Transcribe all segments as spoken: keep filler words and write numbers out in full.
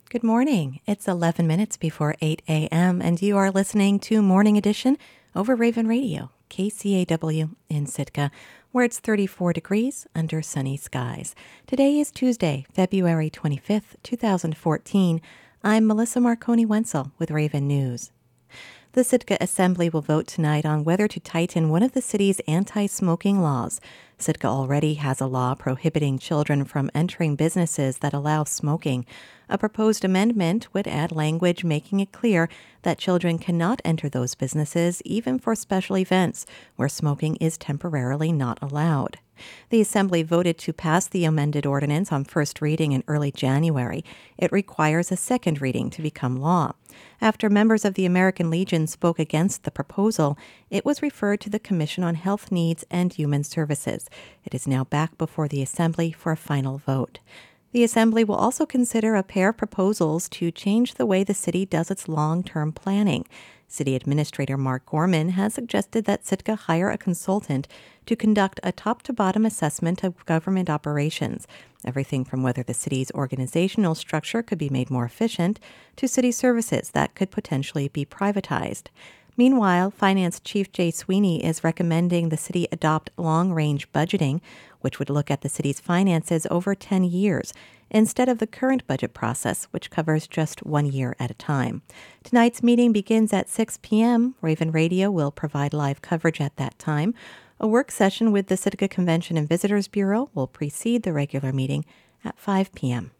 Good morning. It's eleven minutes before eight a.m. and you are listening to Morning Edition over Raven Radio, K C A W in Sitka, where it's thirty-four degrees under sunny skies. Today is Tuesday, February twenty-fifth, twenty fourteen. I'm Melissa Marconi-Wenzel with Raven News. The Sitka Assembly will vote tonight on whether to tighten one of the city's anti-smoking laws. Sitka already has a law prohibiting children from entering businesses that allow smoking. A proposed amendment would add language making it clear that children cannot enter those businesses even for special events where smoking is temporarily not allowed. The Assembly voted to pass the amended ordinance on first reading in early January. It requires a second reading to become law. After members of the American Legion spoke against the proposal, it was referred to the Commission on Health Needs and Human Services. It is now back before the Assembly for a final vote. The Assembly will also consider a pair of proposals to change the way the city does its long-term planning. City Administrator Mark Gorman has suggested that Sitka hire a consultant to conduct a top-to-bottom assessment of government operations, everything from whether the city's organizational structure could be made more efficient to city services that could potentially be privatized. Meanwhile, Finance Chief Jay Sweeney is recommending the city adopt long-range budgeting, which would look at the city's finances over ten years, instead of the current budget process, which covers just one year at a time. Tonight's meeting begins at six p.m. Raven Radio will provide live coverage at that time. A work session with the Sitka Convention and Visitors Bureau will precede the regular meeting at five p.m.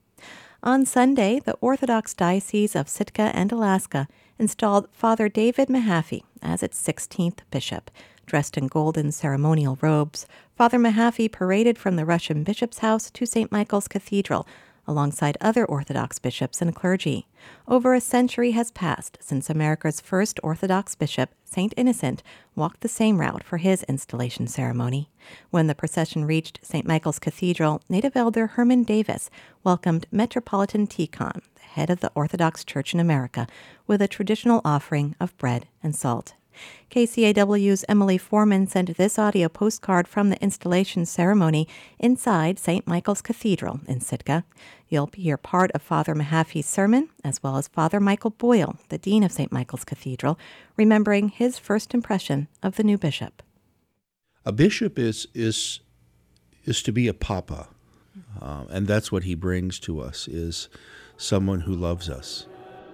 On Sunday, the Orthodox Diocese of Sitka and Alaska installed Father David Mahaffey as its sixteenth bishop. Dressed in golden ceremonial robes, Father Mahaffey paraded from the Russian bishop's house to Saint Michael's Cathedral, alongside other Orthodox bishops and clergy. Over a century has passed since America's first Orthodox bishop, Saint Innocent, walked the same route for his installation ceremony. When the procession reached Saint Michael's Cathedral, Native Elder Herman Davis welcomed Metropolitan Tikhon, the head of the Orthodox Church in America, with a traditional offering of bread and salt. K C A W's Emily Foreman sent this audio postcard from the installation ceremony inside Saint Michael's Cathedral in Sitka. You'll hear part of Father Mahaffey's sermon, as well as Father Michael Boyle, the Dean of Saint Michael's Cathedral, remembering his first impression of the new bishop. A bishop is is is to be a papa, um, and that's what he brings to us, is someone who loves us.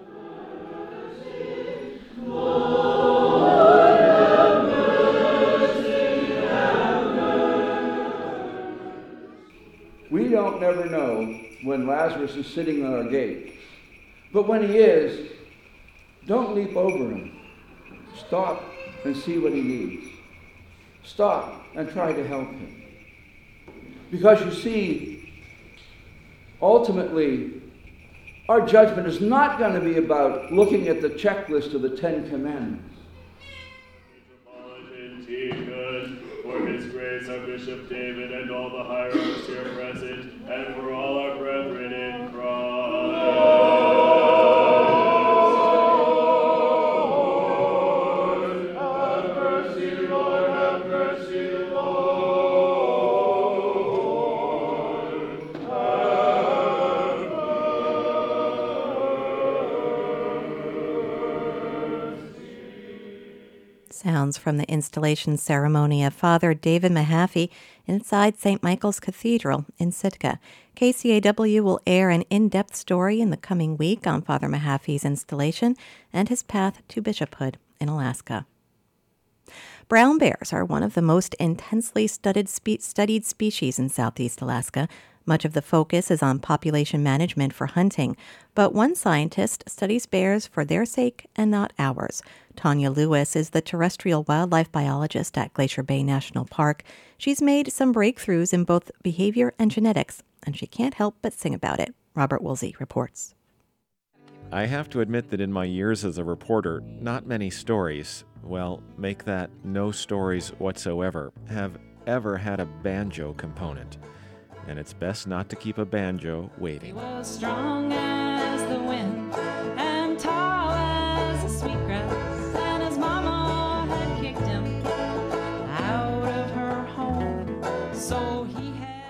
We don't never know when Lazarus is sitting on our gate. But when he is, don't leap over him. Stop and see what he needs. Stop and try to help him. Because you see, ultimately, our judgment is not going to be about looking at the checklist of the Ten Commandments. For his grace, our Bishop David, and all the hierarchs here present, and for all our brethren in Christ. Have mercy, Lord, have mercy, Lord. Have mercy. Sounds from the installation ceremony of Father David Mahaffey inside Saint Michael's Cathedral in Sitka. K C A W will air an in-depth story in the coming week on Father Mahaffey's installation and his path to bishophood in Alaska. Brown bears are one of the most intensely studied, spe- studied species in southeast Alaska. Much of the focus is on population management for hunting, but one scientist studies bears for their sake and not ours. Tanya Lewis is the terrestrial wildlife biologist at Glacier Bay National Park. She's made some breakthroughs in both behavior and genetics, and she can't help but sing about it. Robert Woolsey reports. I have to admit that in my years as a reporter, not many stories, well, make that no stories whatsoever, have ever had a banjo component. And it's best not to keep a banjo waiting. He was strong as the wind and tall as a sweetgrass, and his mama had kicked him out of her home, so he had...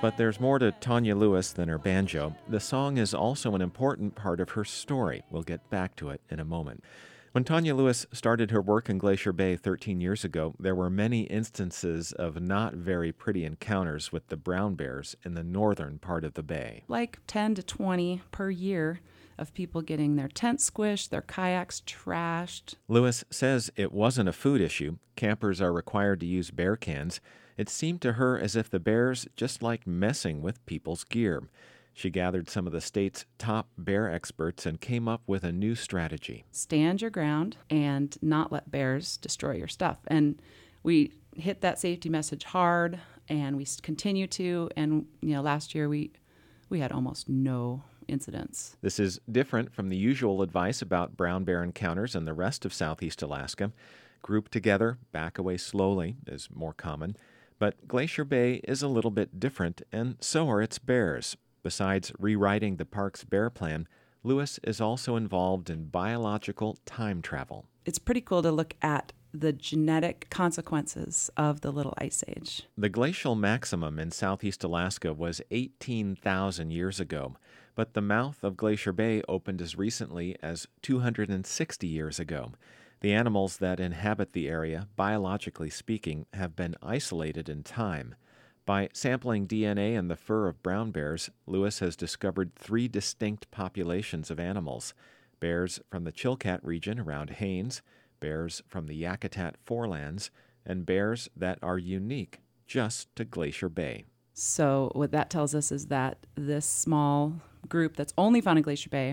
But there's more to Tanya Lewis than her banjo. The song is also an important part of her story. We'll get back to it in a moment. When Tanya Lewis started her work in Glacier Bay thirteen years ago, there were many instances of not very pretty encounters with the brown bears in the northern part of the bay. Like ten to twenty per year of people getting their tents squished, their kayaks trashed. Lewis says it wasn't a food issue. Campers are required to use bear cans. It seemed to her as if the bears just liked messing with people's gear. She gathered some of the state's top bear experts and came up with a new strategy. Stand your ground and not let bears destroy your stuff. And we hit that safety message hard, and we continue to. And you know, last year we we had almost no incidents. This is different from the usual advice about brown bear encounters in the rest of southeast Alaska. Group together, back away slowly is more common. But Glacier Bay is a little bit different, and so are its bears. Besides rewriting the park's bear plan, Lewis is also involved in biological time travel. It's pretty cool to look at the genetic consequences of the Little Ice Age. The glacial maximum in southeast Alaska was eighteen thousand years ago, but the mouth of Glacier Bay opened as recently as two hundred sixty years ago. The animals that inhabit the area, biologically speaking, have been isolated in time. By sampling D N A in the fur of brown bears, Lewis has discovered three distinct populations of animals: bears from the Chilkat region around Haines, bears from the Yakutat forelands, and bears that are unique just to Glacier Bay. So what that tells us is that this small group that's only found in Glacier Bay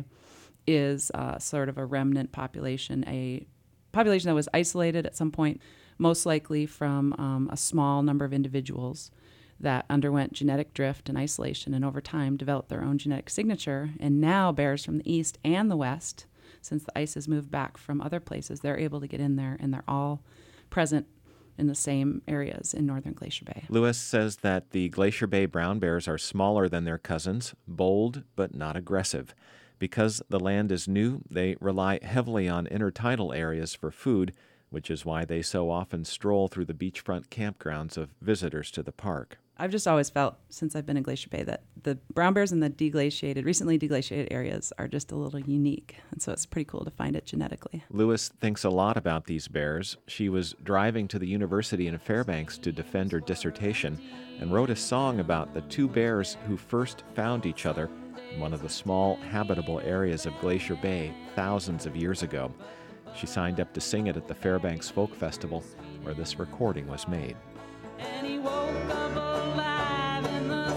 is uh, sort of a remnant population, a population that was isolated at some point, most likely from um, a small number of individuals that underwent genetic drift and isolation and over time developed their own genetic signature. And now bears from the east and the west, since the ice has moved back from other places, they're able to get in there, and they're all present in the same areas in northern Glacier Bay. Lewis says that the Glacier Bay brown bears are smaller than their cousins, bold but not aggressive. Because the land is new, they rely heavily on intertidal areas for food, which is why they so often stroll through the beachfront campgrounds of visitors to the park. I've just always felt, since I've been in Glacier Bay, that the brown bears in the deglaciated, recently deglaciated areas are just a little unique, and so it's pretty cool to find it genetically. Lewis thinks a lot about these bears. She was driving to the university in Fairbanks to defend her dissertation and wrote a song about the two bears who first found each other in one of the small habitable areas of Glacier Bay thousands of years ago. She signed up to sing it at the Fairbanks Folk Festival, where this recording was made. And he woke up alive in the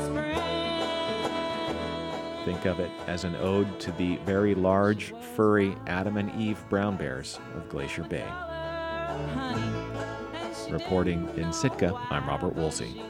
spring. Think of it as an ode to the very large, furry Adam and Eve brown bears of Glacier Bay. Reporting in Sitka, I'm Robert Woolsey.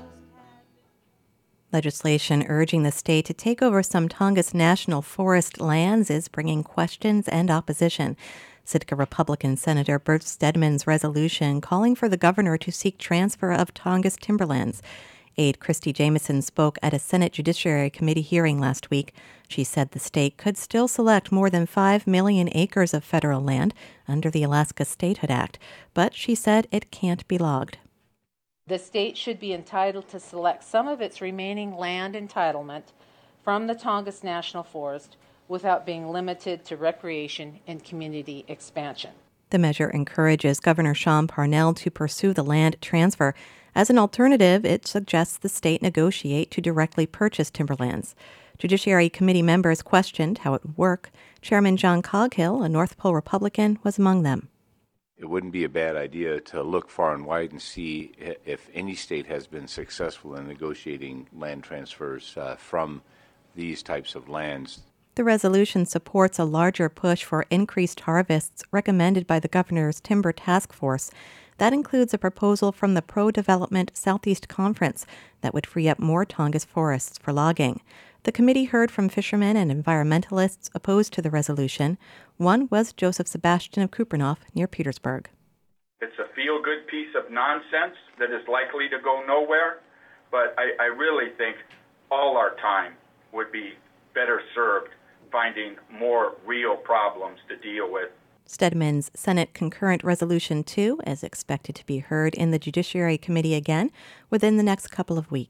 Legislation urging the state to take over some Tongass National Forest lands is bringing questions and opposition. Sitka Republican Senator Bert Stedman's resolution calling for the governor to seek transfer of Tongass timberlands. Aide Christy Jameson spoke at a Senate Judiciary Committee hearing last week. She said the state could still select more than five million acres of federal land under the Alaska Statehood Act, but she said it can't be logged. The state should be entitled to select some of its remaining land entitlement from the Tongass National Forest without being limited to recreation and community expansion. The measure encourages Governor Sean Parnell to pursue the land transfer. As an alternative, it suggests the state negotiate to directly purchase timberlands. Judiciary Committee members questioned how it would work. Chairman John Coghill, a North Pole Republican, was among them. It wouldn't be a bad idea to look far and wide and see if any state has been successful in negotiating land transfers uh, from these types of lands. The resolution supports a larger push for increased harvests recommended by the governor's Timber Task Force. That includes a proposal from the Pro-Development Southeast Conference that would free up more Tongass forests for logging. The committee heard from fishermen and environmentalists opposed to the resolution. One was Joseph Sebastian of Kupernoff near Petersburg. It's a feel-good piece of nonsense that is likely to go nowhere, but I, I really think all our time would be better served finding more real problems to deal with. Stedman's Senate Concurrent Resolution two is expected to be heard in the Judiciary Committee again within the next couple of weeks.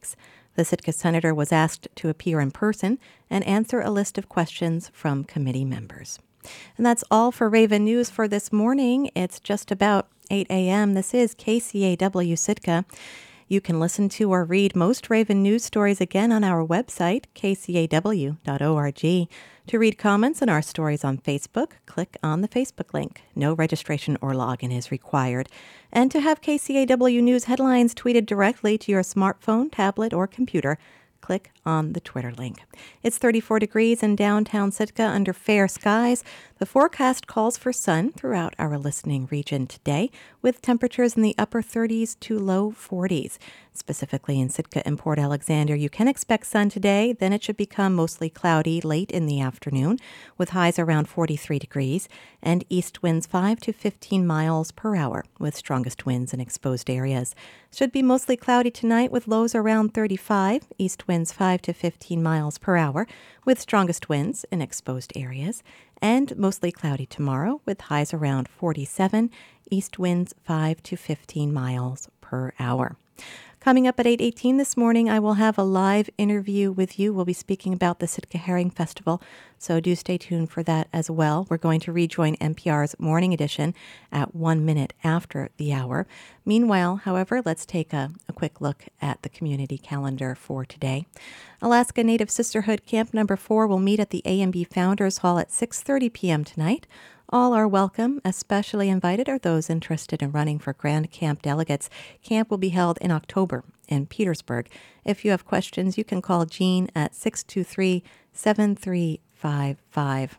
The Sitka senator was asked to appear in person and answer a list of questions from committee members. And that's all for Raven News for this morning. It's just about eight a.m. This is K C A W Sitka. You can listen to or read most Raven News stories again on our website, k c a w dot org. To read comments on our stories on Facebook, click on the Facebook link. No registration or login is required. And to have K C A W News headlines tweeted directly to your smartphone, tablet, or computer, click on the Twitter link. It's thirty-four degrees in downtown Sitka under fair skies. The forecast calls for sun throughout our listening region today, with temperatures in the upper thirties to low forties. Specifically in Sitka and Port Alexander, you can expect sun today, then it should become mostly cloudy late in the afternoon, with highs around forty-three degrees, and east winds five to fifteen miles per hour, with strongest winds in exposed areas. Should be mostly cloudy tonight, with lows around thirty-five, east winds five to fifteen miles per hour, with strongest winds in exposed areas, and mostly cloudy tomorrow, with highs around forty-seven, east winds five to fifteen miles per hour. Coming up at eight eighteen this morning, I will have a live interview with you. We'll be speaking about the Sitka Herring Festival, so do stay tuned for that as well. We're going to rejoin N P R's Morning Edition at one minute after the hour. Meanwhile, however, let's take a, a quick look at the community calendar for today. Alaska Native Sisterhood Camp Number four will meet at the A and B Founders Hall at six thirty p.m. tonight. All are welcome. Especially invited are those interested in running for Grand Camp delegates. Camp will be held in October in Petersburg. If you have questions, you can call Jean at six two three, seven three five five.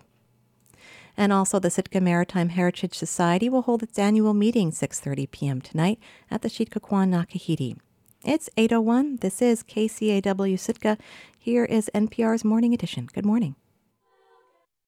And also, the Sitka Maritime Heritage Society will hold its annual meeting six thirty p.m. tonight at the Sheetkaquan Nakahiti. It's eight oh one. This is K C A W Sitka. Here is N P R's Morning Edition. Good morning.